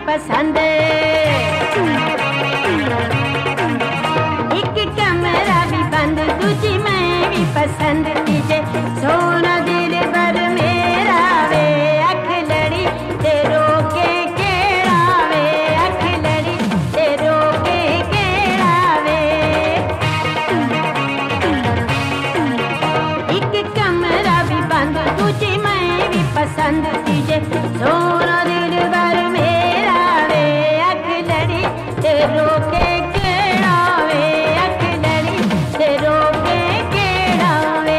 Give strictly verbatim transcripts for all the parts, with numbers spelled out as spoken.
पसंद, एक कमरा भी बंद तुझी मैं भी पसंद, तुझे सोना दिल भर मेरा वे, अख लड़ी ते रोके केड़ा वे, अख लड़ी ते रोके केड़ा वे। एक कमरा भी बंद तुझी मैं भी पसंद, तुझे सोना दिल भर मेरा वे, अख लड़ी ते रोके केड़ा वे, अख लड़ी ते रोके केड़ा वे।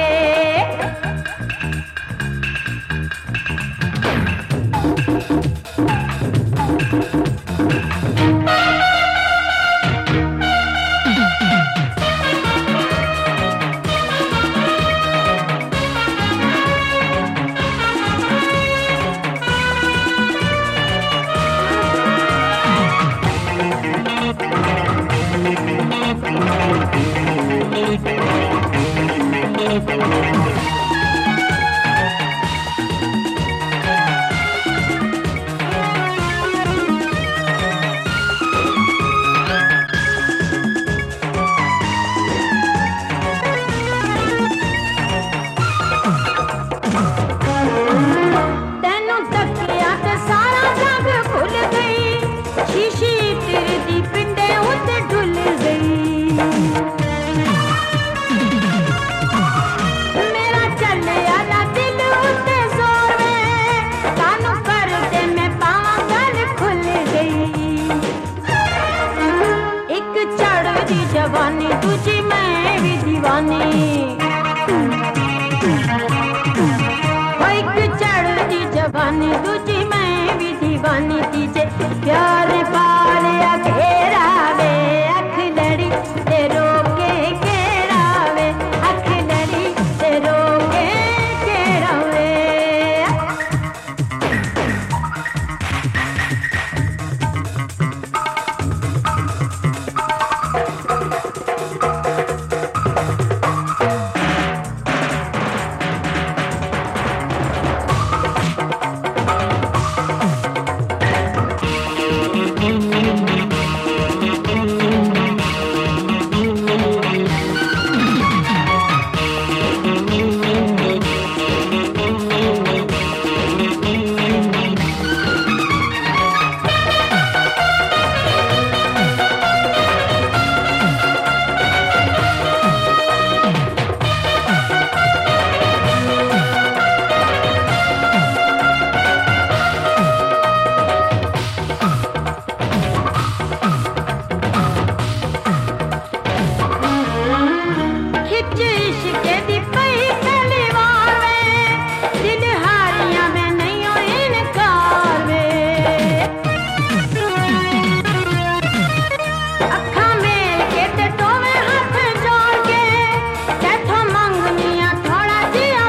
तेनू तकिया ते सारा जग भुल गई, शीशी तेरे दी पिंडे उत्ते डुल गई। मेरा चले आला दिल उत्ते जोर में, कानू कर दे मैं पावां गल खुल गई। एक चढ़दी जवानी तुझी मैं भी दीवानी, चढ़ती जवानी तुझी मैं भी दीवानी, तुझे प्यार पालिया घेरा वे, अख लड़ी ते रोके केड़ा वे, अख लड़ी ते रोके केड़ा वे।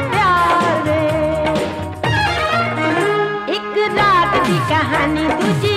कहानी तुझी